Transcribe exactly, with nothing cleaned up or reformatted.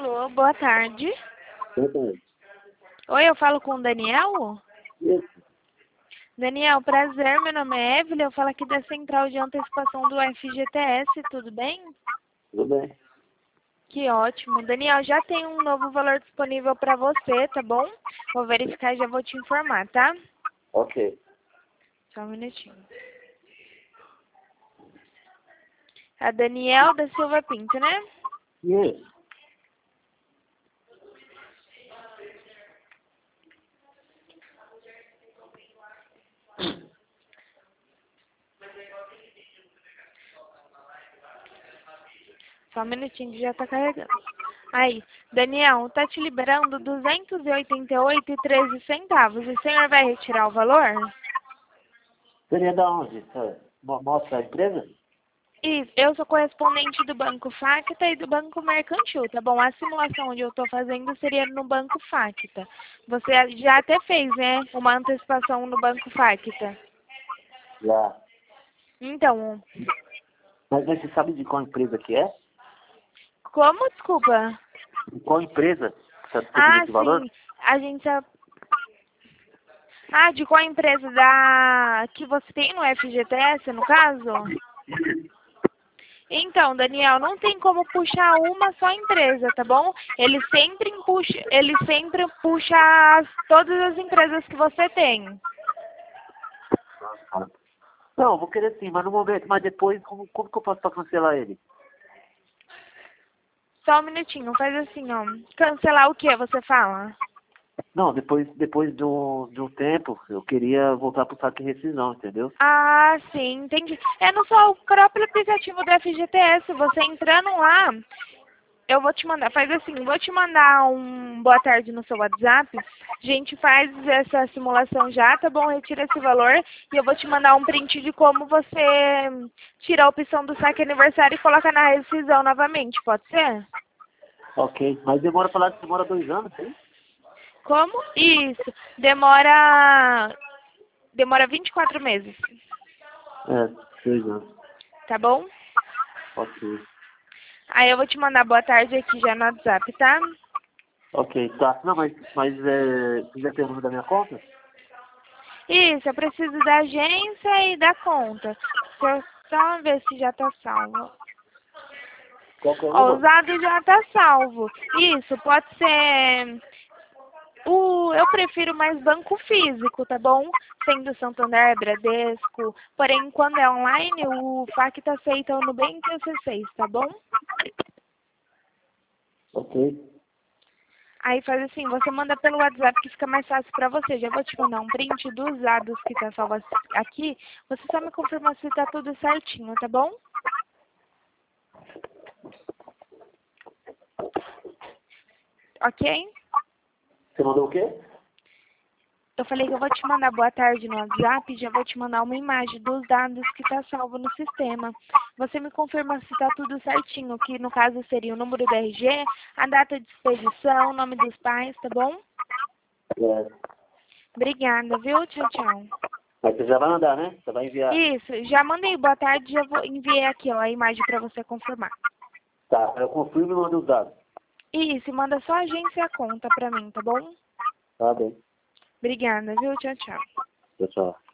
Alô, boa tarde. Boa tarde. Oi, eu falo com o Daniel? Isso. Daniel, prazer, meu nome é Evelyn, eu falo aqui da Central de Antecipação do F G T S, tudo bem? Tudo bem. Que ótimo. Daniel, já tem um novo valor disponível para você, tá bom? Vou verificar e já vou te informar, tá? Ok. Só um minutinho. A Daniel da Silva Pinto, né? Isso. Só um minutinho que já tá carregando. Aí, Daniel, tá te liberando duzentos e oitenta e oito reais e treze centavos. O senhor vai retirar o valor? Seria da onde? Tá. Mo- Mostra a empresa? Isso, eu sou correspondente do Banco Facta e do Banco Mercantil, tá bom? A simulação onde eu estou fazendo seria no Banco Facta. Você já até fez, né, uma antecipação no Banco Facta. Já. Então, Mas você sabe de qual empresa que é? como? Desculpa. De qual empresa você está pedindo Ah, esse valor? sim, a gente... Ah, de qual empresa da que você tem no F G T S, no caso? Então, Daniel, não tem como puxar uma só empresa, tá bom? Ele sempre puxa, ele sempre puxa as, todas as empresas que você tem. Não, vou querer sim, mas no momento, mas depois, como, como que eu faço para cancelar ele? Só um minutinho, faz assim, ó. Cancelar o que você fala? Não, depois, depois do, do tempo, eu queria voltar pro saque de rescisão, entendeu? Ah, sim, entendi. É no seu próprio aplicativo do F G T S, você entrando lá, eu vou te mandar, faz assim, vou te mandar um boa tarde no seu WhatsApp, a gente faz essa simulação já, tá bom? Retira esse valor e eu vou te mandar um print de como você tira a opção do saque aniversário e coloca na rescisão novamente, pode ser? Ok, mas demora pra lá, demora dois anos, hein? Como? Isso, demora, demora vinte e quatro meses, É, dois anos. tá bom? Ok. Aí eu vou te mandar boa tarde aqui já no WhatsApp, tá? Ok, tá. Não, mas, mas é, você já tem o número da minha conta? Isso, eu preciso da agência e da conta. Deixa eu só ver se já tá salvo. Qual que é o Ó, o número? usado já tá salvo. Isso, pode ser... O, eu prefiro mais banco físico, tá bom? Sendo Santander, Bradesco. Porém, quando é online, o Facta aceita o Nubank e o C seis, tá bom? Ok. Aí faz assim, você manda pelo WhatsApp que fica mais fácil pra você. Já vou te mandar um print dos dados que tá salvo aqui. Você só me confirma se tá tudo certinho, tá bom? Ok? Você mandou o quê? Eu falei que eu vou te mandar boa tarde no WhatsApp e já vou te mandar uma imagem dos dados que tá salvo no sistema. Você me confirma se tá tudo certinho, que no caso seria o número do R G, a data de expedição, o nome dos pais, tá bom? É. Obrigada, viu? Tchau, tchau. Mas você já vai mandar, né? Você vai enviar. Isso, já mandei boa tarde, já vou enviei aqui, ó, a imagem pra você confirmar. Tá, eu confirmo e mando os dados. Isso, manda só a agência e a conta pra mim, tá bom? Tá bem. Obrigada, viu? Tchau, tchau. Tchau, tchau.